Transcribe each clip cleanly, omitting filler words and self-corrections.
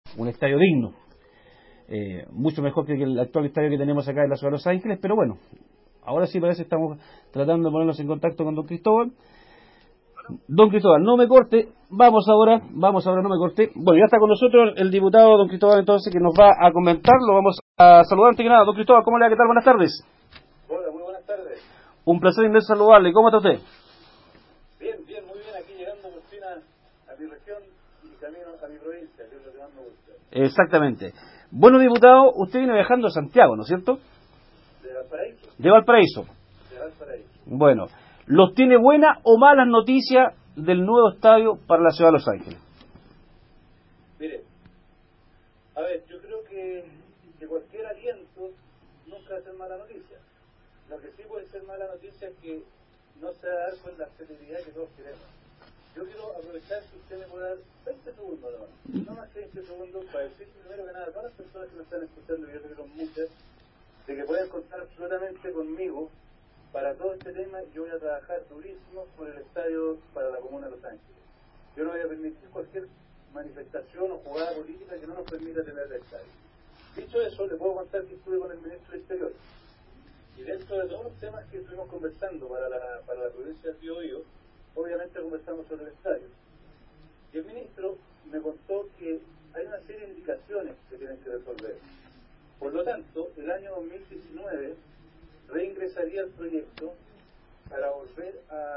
un estadio digno, mucho mejor que el actual estadio que tenemos acá en la ciudad de Los Ángeles, pero bueno, ahora sí parece que estamos tratando de ponernos en contacto con don Cristóbal. Don Cristóbal, no me corte, vamos ahora, no me corte. Bueno, ya está con nosotros el diputado don Cristóbal, entonces, que nos va a comentar, lo vamos a saludar antes que nada. Don Cristóbal, ¿cómo le va? ¿Qué tal? Buenas tardes. Hola, muy buenas tardes. Un placer inmenso saludarle. ¿Cómo está usted? Bien, muy bien, aquí llegando por fin a mi región y camino a mi provincia, que es lo que más me gusta. Exactamente. Bueno, diputado, usted viene viajando a Santiago, ¿no es cierto? ¿De Valparaíso? De Valparaíso. De Valparaíso. Bueno, ¿los tiene buenas o malas noticias del nuevo estadio para la ciudad de Los Ángeles? Mire, a ver, yo creo que cualquier aliento nunca va a ser mala noticia. Lo que sí puede ser mala noticia es que no se va a dar con la celeridad que todos queremos. Yo quiero aprovechar si usted me puede dar 20 segundos, no más que 20 segundos, para decir primero que nada a todas las personas que me están escuchando, y yo sé que son muchas, de que pueden contar absolutamente conmigo para todo este tema. Yo voy a trabajar durísimo por el estadio para la Comuna de Los Ángeles. Yo no voy a permitir cualquier manifestación o jugada política que no nos permita tener el estadio. Dicho eso, le puedo contar que estuve con el ministro del Exterior, y dentro de todos los temas que estuvimos conversando para la provincia del Biobío, obviamente conversamos sobre el estadio. Y el ministro me contó que hay una serie de indicaciones que tienen que resolver. Por lo tanto, el año 2019 reingresaría el proyecto para volver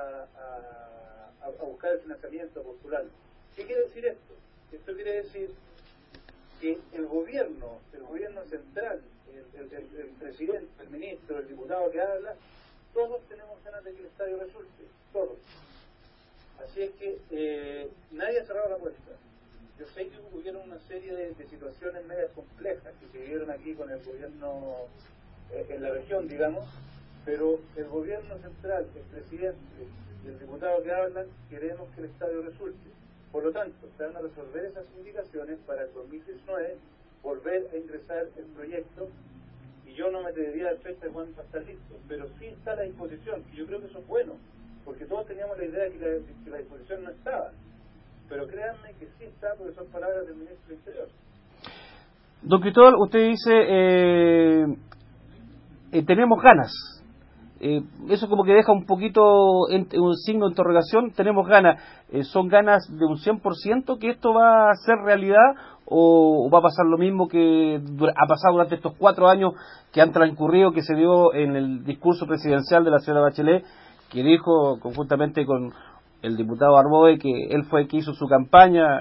a buscar el financiamiento, a postularlo. ¿Qué quiere decir esto? Esto quiere decir que el gobierno central, el presidente, el ministro, el diputado que habla, todos tenemos ganas de que el estadio resulte, todos. Así es que nadie ha cerrado la puerta. Yo sé que hubieron una serie de situaciones medias complejas que se vivieron aquí con el gobierno en la región, digamos, pero el gobierno central, el presidente y el diputado que hablan, queremos que el estadio resulte. Por lo tanto, se van a resolver esas indicaciones para el 2019, volver a ingresar el proyecto, y yo no me atrevería a dar fecha de cuándo va a estar listo, pero sí está a la disposición, y yo creo que eso es bueno, porque todos teníamos la idea de que la disposición no estaba, pero créanme que sí está, porque son palabras del ministro del Interior. Don Cristóbal, usted dice, tenemos ganas. Eso como que deja un poquito un signo de interrogación. Tenemos ganas. ¿Son ganas de un 100% que esto va a ser realidad, o va a pasar lo mismo que ha pasado durante estos 4 años que han transcurrido, que se dio en el discurso presidencial de la señora Bachelet, que dijo conjuntamente con el diputado Arboe que él fue el que hizo su campaña,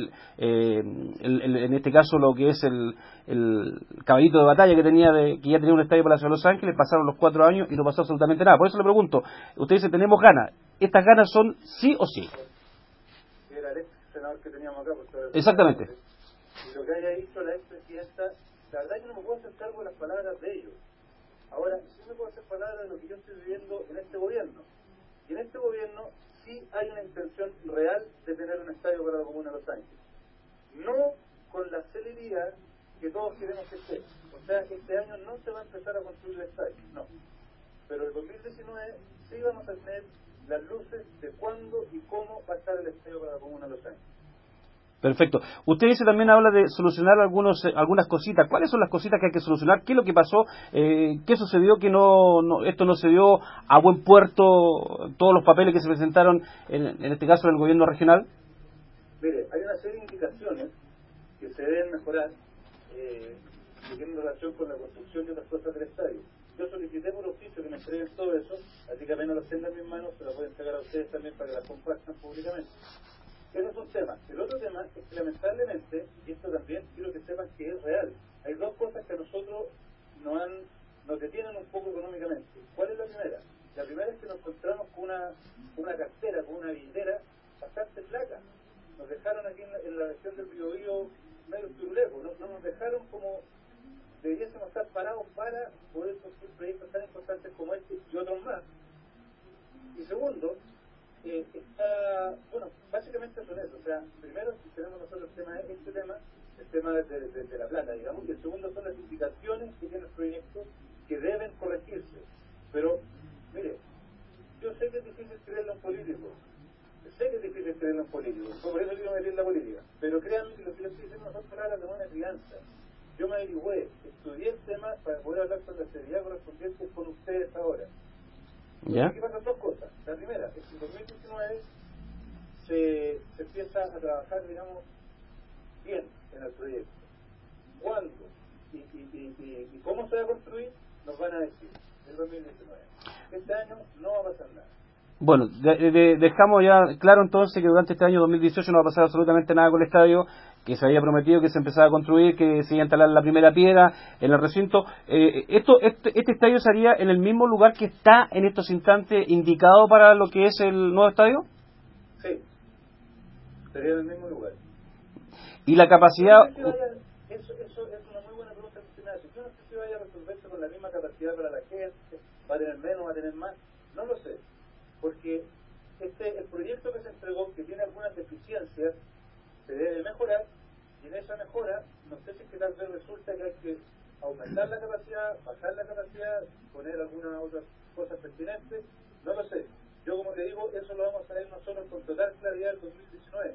en este caso lo que es el caballito de batalla que ya tenía un estadio para la ciudad de Los Ángeles? Pasaron los 4 años y no pasó absolutamente nada. Por eso le pregunto, usted dice tenemos ganas, ¿estas ganas son sí o sí? Era el ex senador que teníamos acá, Exactamente. Y lo que haya dicho la expresidenta, la verdad es que no me puedo hacer cargo de las palabras de ellos. Ahora, sí me puedo hacer palabras de lo que yo estoy viviendo en este gobierno. Y en este gobierno sí hay una intención real de tener un estadio para la Comuna de Los Ángeles. No con la celeridad que todos queremos que esté. O sea, este año no se va a empezar a construir el estadio, no. Pero el 2019 sí vamos a tener las luces de cuándo y cómo va a estar el estadio para la Comuna de Los Ángeles. Perfecto. Usted dice, también habla de solucionar algunas cositas. ¿Cuáles son las cositas que hay que solucionar? ¿Qué es lo que pasó? ¿Qué sucedió que esto no se dio a buen puerto, todos los papeles que se presentaron, en este caso del gobierno regional? Mire, hay una serie de indicaciones que se deben mejorar que tienen relación con la construcción de otras cosas del estadio. Yo solicité por oficio que me entreguen todo eso, así que apenas lo tenga en mis manos, se lo pueden entregar a ustedes también para que las compartan públicamente. Ese es un tema. El otro tema es que lamentablemente, y esto también quiero que sepan que es real, hay dos cosas que a nosotros nos detienen un poco económicamente. ¿Cuál es la primera? La primera es que nos encontramos con una cartera, con una billetera bastante flaca. Nos dejaron aquí en la región del Biobío medio turuleco, no nos dejaron como debiésemos estar parados para poder construir proyectos tan importantes como este y otros más. Y segundo, básicamente son eso. O sea, primero tenemos nosotros el tema de la plata, digamos, y el segundo son las indicaciones que tiene el proyecto que deben corregirse. Pero, mire, yo sé que es difícil creerle a un político, Sé que es difícil creer en político, por eso quiero meter en la política, pero créanme que lo que yo estoy diciendo no son palabras de buena crianza. Yo me averigüé, estudié el tema para poder hablar con la seriedad correspondiente con ustedes ahora. ¿Ya? Aquí pasan dos cosas. La primera es que en 2019 se empieza a trabajar, digamos, bien en el proyecto. ¿Cuándo y cómo se va a construir? Nos van a decir en 2019. Este año no va a pasar nada. Bueno, dejamos ya claro entonces que durante este año 2018 no va a pasar absolutamente nada con el estadio, que se había prometido que se empezaba a construir, que se iba a instalar la primera piedra en el recinto. Este estadio sería en el mismo lugar que está en estos instantes indicado para lo que es el nuevo estadio. Sí, sería en el mismo lugar. Y la capacidad... Eso es una muy buena pregunta que usted me hace. Yo no sé si vaya a resolverse con la misma capacidad para la gente, va a tener menos, va a tener más, no lo sé. Porque el proyecto que se entregó, que tiene algunas deficiencias, se debe mejorar, y en esa mejora, no sé si es que tal vez resulta que hay que aumentar la capacidad, bajar la capacidad, poner algunas otras cosas pertinentes, no lo sé. Yo, como te digo, eso lo vamos a ver nosotros con total claridad en 2019.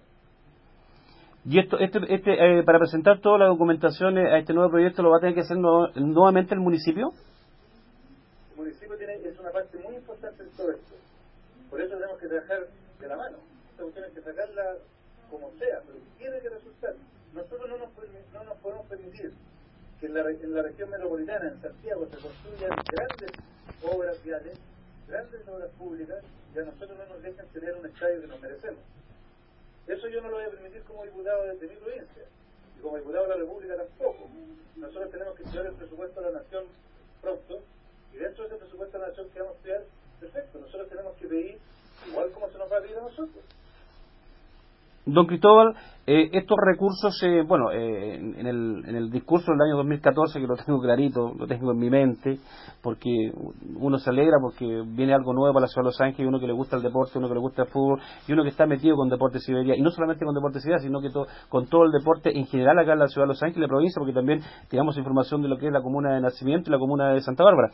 Y para presentar toda la documentación a este nuevo proyecto, ¿lo va a tener que hacer nuevamente el municipio? El municipio es una parte muy importante en todo esto. Por eso tenemos que trabajar de la mano. Esta cuestión hay que sacarla como sea, pero tiene que resultar. Nosotros no nos podemos permitir que en la región metropolitana, en Santiago, se construyan grandes obras viales, grandes obras públicas, y a nosotros no nos dejan tener un estadio que nos merecemos. Eso yo no lo voy a permitir como diputado de mi provincia, y como diputado de la República tampoco. Nosotros tenemos que estudiar el presupuesto de la Nación pronto, y dentro de ese presupuesto de la Nación que vamos a estudiar, perfecto, nosotros tenemos que pedir, igual como se nos va a pedir a nosotros. Don Cristóbal, estos recursos, en el discurso del año 2014, que lo tengo clarito, lo tengo en mi mente, porque uno se alegra porque viene algo nuevo para la ciudad de Los Ángeles, uno que le gusta el deporte, uno que le gusta el fútbol, y uno que está metido con Deportes Siberia, y no solamente con Deportes Siberia, sino que con todo el deporte en general acá en la ciudad de Los Ángeles, la provincia, porque también tenemos información de lo que es la comuna de Nacimiento y la comuna de Santa Bárbara.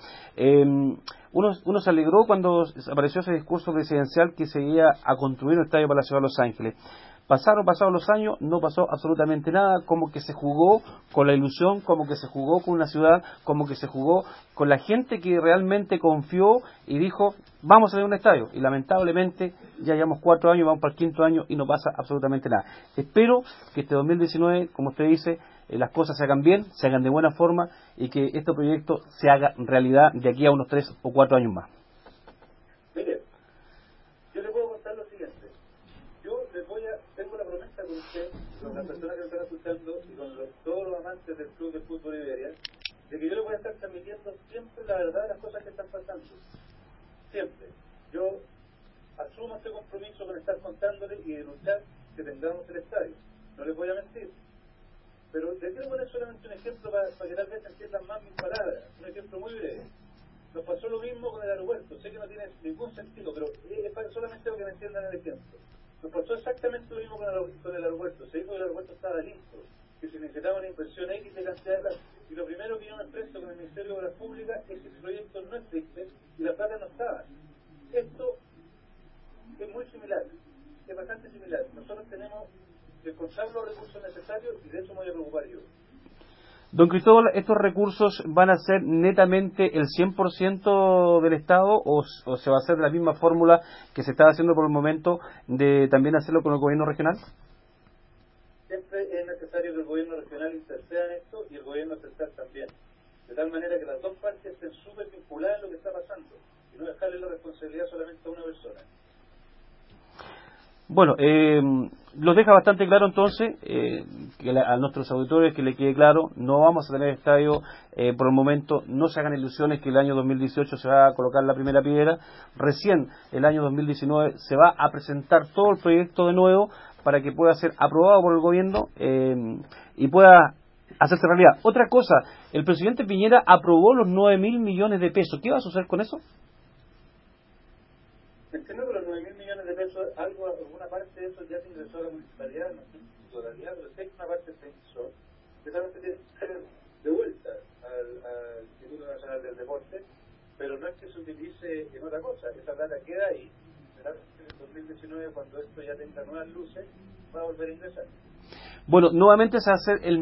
Uno se alegró cuando apareció ese discurso presidencial que se iba a construir un estadio para la ciudad de Los Ángeles. Pasaron los años, no pasó absolutamente nada, como que se jugó con la ilusión, como que se jugó con una ciudad, como que se jugó con la gente que realmente confió y dijo, vamos a tener un estadio. Y lamentablemente ya llevamos 4 años, vamos para el 5.º año y no pasa absolutamente nada. Espero que este 2019, como usted dice, las cosas se hagan bien, se hagan de buena forma y que este proyecto se haga realidad de aquí a unos 3 o 4 años más. Mire, yo le puedo contar lo siguiente. Tengo la promesa con usted, con las personas que me están escuchando y con todos los amantes del club de fútbol Iberia, de que yo les voy a estar transmitiendo siempre la verdad de las cosas que están pasando. Siempre. Yo asumo este compromiso con estar contándole y de luchar que tengamos el estadio. No les voy a mentir. Pero les quiero poner solamente un ejemplo para que tal vez entiendan más mis palabras. Un ejemplo muy breve. Nos pasó lo mismo con el aeropuerto. Sé que no tiene ningún sentido, pero solamente para que me entiendan el ejemplo. Nos pasó exactamente lo mismo con el aeropuerto. Se dijo que el aeropuerto estaba listo, que se necesitaba una inversión X de cantidad de plata. Y lo primero que yo me expreso con el Ministerio de Obras Públicas es que el proyecto no existe y la plata no estaba. Esto es muy similar, es bastante similar. Nosotros tenemos que encontrar los recursos necesarios y de eso me voy a preocupar yo. Don Cristóbal, ¿estos recursos van a ser netamente el 100% del Estado o se va a hacer de la misma fórmula que se está haciendo por el momento de también hacerlo con el gobierno regional? Siempre es necesario que el gobierno regional interceda en esto y el gobierno central también. De tal manera que las dos partes estén súper vinculadas en lo que está pasando y no dejarle la responsabilidad solamente a una persona. Bueno, los deja bastante claro entonces a nuestros auditores que le quede claro, no vamos a tener estadio por el momento, no se hagan ilusiones que el año 2018 se va a colocar la primera piedra, recién el año 2019 se va a presentar todo el proyecto de nuevo para que pueda ser aprobado por el gobierno y pueda hacerse realidad. Otra cosa, el presidente Piñera aprobó los 9.000 millones de pesos, ¿qué va a suceder con eso? Entiendo que los 9.000 millones de pesos, alguna parte de eso ya se ingresó a la municipalidad, no sé si totalidad, pero sé que una parte se ingresó, que esa parte tiene que ser devuelta al Instituto Nacional del Deporte, pero no es que se utilice en otra cosa, esa plata queda ahí, en el 2019, cuando esto ya tenga nuevas luces, va a volver a ingresar. Bueno, nuevamente se va a hacer el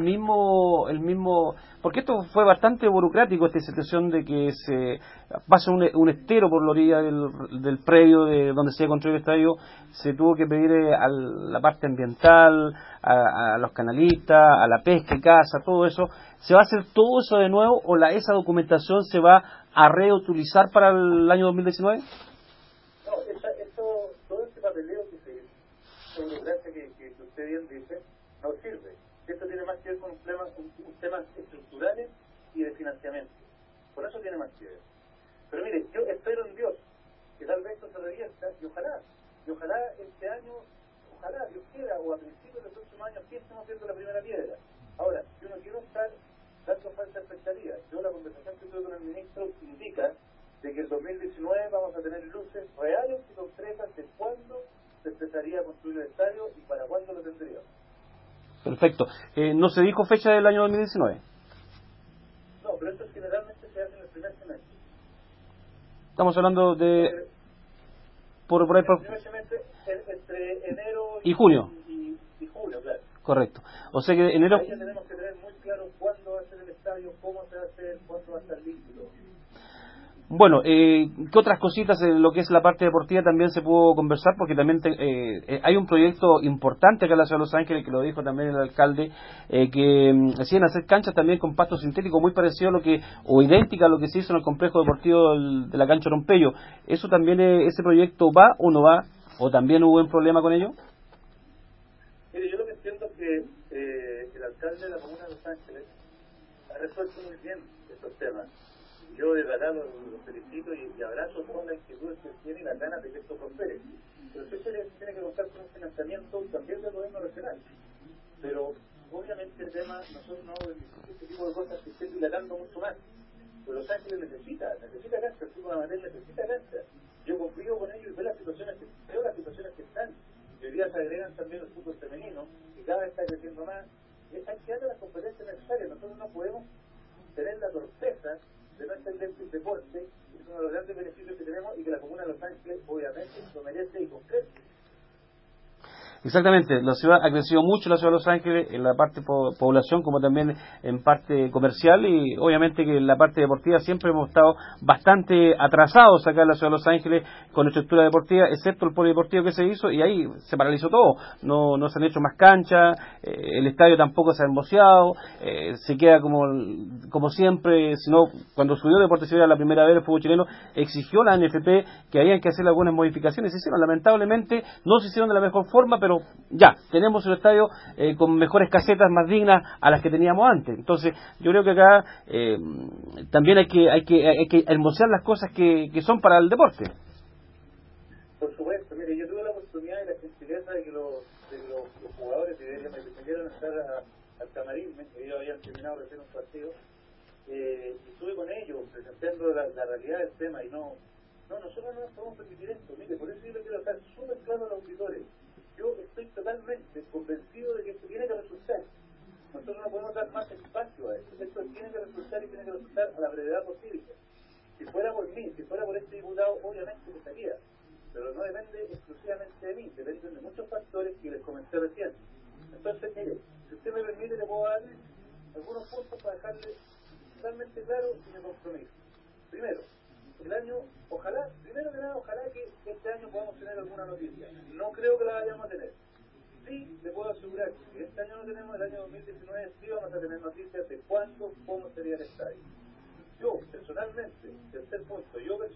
mismo, porque esto fue bastante burocrático, esta situación de que se pasa un estero por la orilla del predio de donde se construyó el estadio. Se tuvo que pedir a la parte ambiental, a los canalistas, a la pesca y caza, todo eso. ¿Se va a hacer todo eso de nuevo o esa documentación se va a reutilizar para el año 2019? No, todo este papeleo que se hizo, burocracia que usted bien dice, no sirve. Esto tiene más que ver con temas estructurales y de financiamiento. Por eso tiene más que ver. Pero mire, yo espero en Dios que tal vez esto se revierta y ojalá este año, ojalá Dios quiera, o a principios del próximo año, sí estemos viendo la primera piedra. Ahora, yo no quiero estar dando falsa expectativa. Yo la conversación que tuve con el ministro indica de que el 2019 vamos a tener luces reales y concretas de cuándo se empezaría a construir el estadio y para cuándo lo tendríamos. Perfecto. ¿No se dijo fecha del año 2019? No, pero esto generalmente se hace en el primer semestre. Estamos hablando de... por ahí, el primer semestre entre enero y junio. Y julio, claro. Correcto. O sea que enero... Ahí ya tenemos que tener muy claro cuándo va a ser el estadio, cómo se va a hacer, cuándo va a estar listo. Bueno, ¿qué otras cositas en lo que es la parte deportiva también se pudo conversar? Porque también hay un proyecto importante acá en la ciudad de Los Ángeles, que lo dijo también el alcalde, que decían hacer canchas también con pasto sintético muy parecido a o idéntica a lo que se hizo en el complejo deportivo de la cancha Rompello. ¿Eso también, ese proyecto va o no va? ¿O también hubo un problema con ello? Mire, yo lo que entiendo es que el alcalde de la comuna de Los Ángeles ha resuelto muy bien estos temas. Yo de verdad los felicito y abrazo todas las inquietudes que tiene y las ganas de que esto prospere. Pero usted tiene que contar con un financiamiento también del gobierno regional. Pero obviamente el tema, nosotros no vamos a discutir este tipo de cosas que estén dilatando mucho más. Pero Los Ángeles necesita cancha, el fútbol amateur necesita cancha. Yo confío con ellos y veo las situaciones que están. Y hoy día se agregan también el fútbol femenino, que cada vez está creciendo más. Hay que darle las competencias necesarias. Nosotros no podemos tener la torpeza de no entender que el deporte es uno de los grandes beneficios que tenemos y que la comuna de Los Ángeles obviamente lo merece y concreta. Exactamente, la ciudad ha crecido mucho, la ciudad de Los Ángeles, en la parte población como también en parte comercial, y obviamente que en la parte deportiva siempre hemos estado bastante atrasados acá en la ciudad de Los Ángeles con la estructura deportiva, excepto el polideportivo que se hizo, y ahí se paralizó todo, no se han hecho más canchas, el estadio tampoco se ha emboceado, se queda como siempre, sino cuando subió Deportes Civil la primera vez el fútbol chileno, exigió la NFP que había que hacer algunas modificaciones, se hicieron, lamentablemente no se hicieron de la mejor forma, pero ya, tenemos el estadio con mejores casetas, más dignas a las que teníamos antes. Entonces, yo creo que acá también hay que hermosear las cosas que son para el deporte. Por supuesto, mire, yo tuve la oportunidad y la gentileza de que los jugadores me defendieron entrar al camarín, ellos habían terminado recién un partido, y estuve con ellos presentando la realidad del tema, y nosotros no nos podemos permitir esto. Mire, por eso yo le quiero dejar súper claro a los auditores. Yo estoy totalmente convencido de que esto tiene que resultar. Nosotros no podemos dar más espacio a esto. Esto tiene que resultar y tiene que resultar a la brevedad posible. Si fuera por mí, si fuera por este diputado, obviamente que estaría. Pero no depende exclusivamente de mí, dependen de muchos factores que les comenté recién. Entonces, mire, si usted me permite, le puedo dar algunos puntos para dejarle totalmente claro mi compromiso. Primero, el año, primero que nada, ojalá que este año podamos tener alguna noticia. No creo que la vayamos a tener. Sí, le puedo asegurar que si este año no tenemos, el año 2019 sí vamos a tener noticias de cuándo, cómo sería el estadio. Yo, personalmente, tercer punto,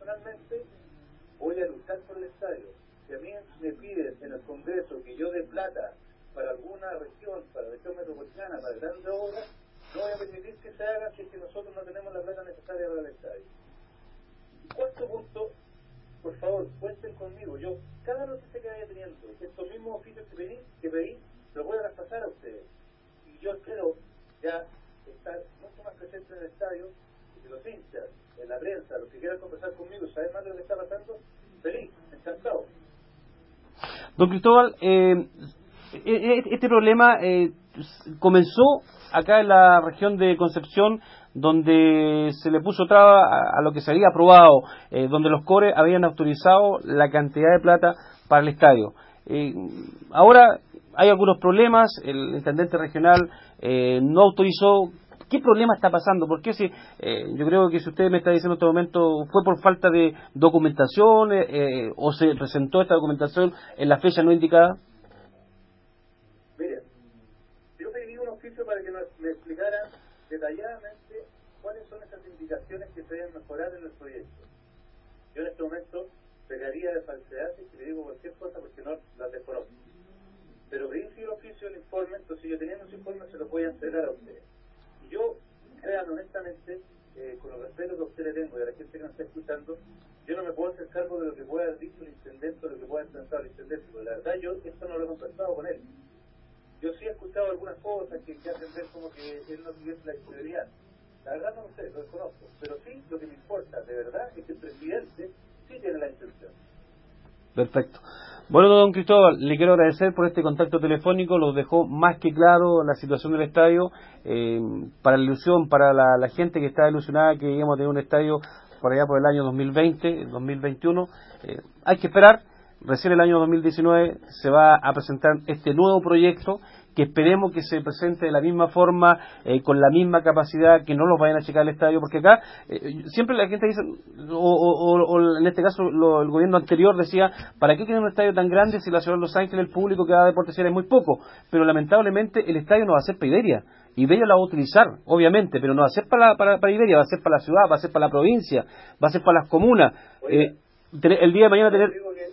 voy a luchar por el estadio. Si a mí me piden en el Congreso que yo dé plata para alguna región, para la región metropolitana, para grandes obras, no voy a permitir que se haga si es que nosotros no tenemos la plata necesaria para el estadio. Cuarto punto, por favor, cuenten conmigo. Yo, cada noticia que vaya teniendo, estos mismos oficios que pedí, los voy a traspasar a ustedes. Y yo espero ya estar mucho más presente en el estadio, y si los hinchas, en la prensa, los que quieran conversar conmigo, saben más de lo que está pasando, feliz, encantado. Don Cristóbal, este problema comenzó acá en la región de Concepción, donde se le puso traba a lo que se había aprobado, donde los CORE habían autorizado la cantidad de plata para el estadio. Ahora hay algunos problemas, el intendente regional no autorizó. ¿Qué problema está pasando? Porque si yo creo que si usted me está diciendo en este momento fue por falta de documentación o se presentó esta documentación en la fecha no indicada. Mire, yo pedí un oficio para que me explicaran detalladamente cuáles son esas indicaciones que se deben mejorar en el proyecto. Yo en este momento pegaría de falsedades y le digo cualquier cosa porque no las desconozco. Pero pedí el oficio, el informe, entonces yo teniendo ese informe se lo voy a entregar a ustedes. Y yo, créanme honestamente, con el respeto que a usted le tengo y a la gente que nos está escuchando, yo no me puedo hacer cargo de lo que pueda haber dicho el intendente o lo que pueda haber pensado el intendente, porque la verdad yo esto no lo he conversado con él. Yo sí he escuchado algunas cosas que hacen ver como que él no tuviese la disponibilidad. La verdad no lo sé, lo desconozco, pero sí lo que me importa de verdad es que el presidente sí tiene la intención. Perfecto. Bueno, don Cristóbal, le quiero agradecer por este contacto telefónico, lo dejó más que claro la situación del estadio, para la ilusión, para la gente que está ilusionada que íbamos a tener un estadio por allá por el año 2020, 2021, hay que esperar. Recién el año 2019 se va a presentar este nuevo proyecto que esperemos que se presente de la misma forma, con la misma capacidad, que no los vayan a checar el estadio, porque acá siempre la gente dice, o en este caso el gobierno anterior decía, ¿para qué quieren un estadio tan grande si la ciudad de Los Ángeles, el público que va a Deportes es muy poco? Pero lamentablemente el estadio no va a ser para Iberia. Iberia la va a utilizar, obviamente, pero no va a ser para Iberia, va a ser para la ciudad, va a ser para la provincia, va a ser para las comunas. El día de mañana tener...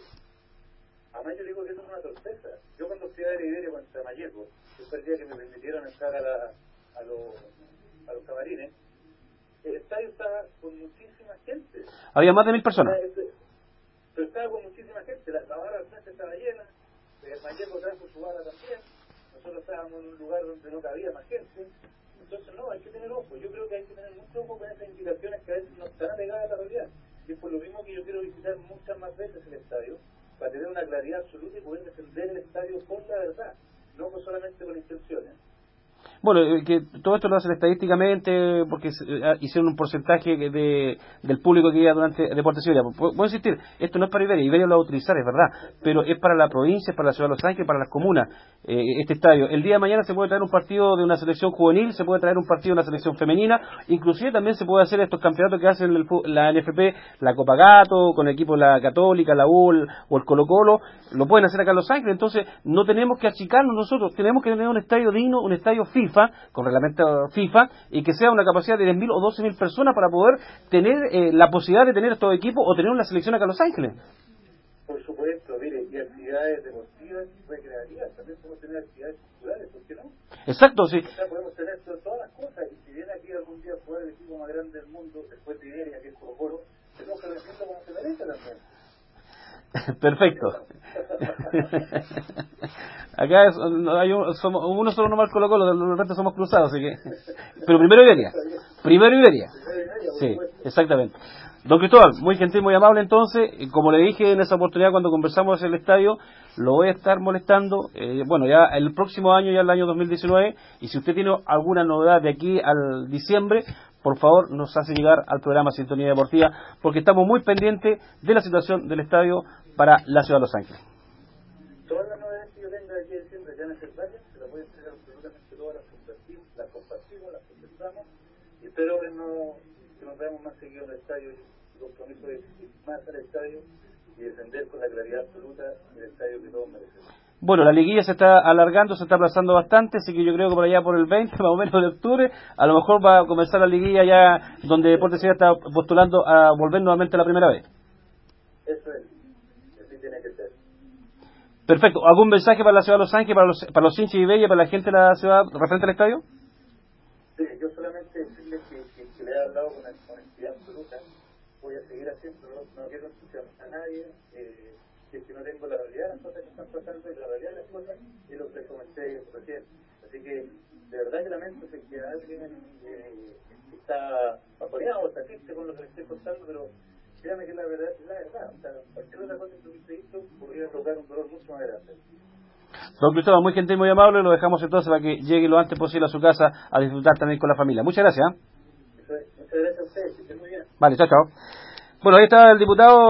Además yo digo que eso es una sorpresa. Yo cuando fui a ver Iberia contra Mayeco, que fue el día que me permitieron entrar a los camarines, el estadio estaba con muchísima gente. Había más de 1.000 personas. Pero estaba con muchísima gente, la barra al frente estaba llena, Mayeco trajo su barra también, nosotros estábamos en un lugar donde no cabía más gente. Entonces no, hay que tener ojo. Yo creo que hay que tener mucho ojo con esas indicaciones que a veces no están apegadas a la realidad. Y es por lo mismo que yo quiero visitar muchas más veces el estadio, para tener una claridad absoluta y poder defender el estadio por la verdad, no solamente con intenciones. Bueno, que todo esto lo hacen estadísticamente porque hicieron un porcentaje del público que iba durante Deportes Iberia. Puedo insistir, esto no es para Iberia, Iberia lo va a utilizar, es verdad, pero es para la provincia, es para la ciudad de Los Ángeles, para las comunas, este estadio. El día de mañana se puede traer un partido de una selección juvenil, se puede traer un partido de una selección femenina, inclusive también se puede hacer estos campeonatos que hacen la NFP, la Copa Gato, con el equipo de la Católica, la U o el Colo Colo, lo pueden hacer acá en Los Ángeles. Entonces no tenemos que achicarnos nosotros, tenemos que tener un estadio digno, un estadio FIFA, con reglamento FIFA, y que sea una capacidad de 10.000 o 12.000 personas para poder tener la posibilidad de tener estos equipos o tener una selección acá en Los Ángeles. Por supuesto, mire, y actividades deportivas, recreativas, también podemos tener actividades culturales, ¿por qué no? Exacto, sí. O sea, podemos tener todas las cosas, y si viene aquí algún día a jugar el equipo más grande del mundo, después de Iberia, que es Colo Colo, tenemos que recibirlo como se merece también. Perfecto. Acá uno solo nomás Colo Colo, los restos somos cruzados, así que... Pero primero Iberia. Primero Iberia. Sí, exactamente. Don Cristóbal, muy gentil, muy amable entonces. Como le dije en esa oportunidad cuando conversamos en el estadio, lo voy a estar molestando. Bueno, ya el próximo año, ya el año 2019, y si usted tiene alguna novedad de aquí al diciembre, por favor nos hace llegar al programa Sintonía Deportiva, porque estamos muy pendientes de la situación del estadio para la ciudad de Los Ángeles. Todas las novedades que yo tenga de aquí de diciembre ya en el valle, se las voy a entregar absolutamente todas, las compartimos, las conversamos, y espero que nos veamos más seguido en el estadio, y compromiso de ir más al estadio y defender con la claridad absoluta el estadio que todos merecemos. Bueno, la liguilla se está alargando, se está aplazando bastante, así que yo creo que por allá por el 20, más o menos de octubre, a lo mejor va a comenzar la liguilla ya donde Deportes Iberia está postulando a volver nuevamente la primera vez. Eso es, así tiene que ser. Perfecto. ¿Algún mensaje para la ciudad de Los Ángeles, para los hinchas de Iberia, para la gente de la ciudad referente al estadio? Sí, yo solamente decirles que le he hablado con honestidad absoluta, voy a seguir haciéndolo, no quiero entusiasmar a nadie, que si no tengo la realidad de las cosas que están pasando, y la realidad de las cosas es lo que les comenté recién. Así que de verdad que lamento que alguien está apoyado, está triste con lo que les estoy contando, pero créanme que la verdad es la verdad. O sea, cualquier otra cosa que hubiese dicho podría provocar un dolor mucho más grande. Don Cristóbal, muy gentil, muy amable, lo dejamos entonces para que llegue lo antes posible a su casa a disfrutar también con la familia. Muchas gracias. Muchas gracias a ustedes, que estén muy bien. Vale, chao, chao. Bueno, ahí está el diputado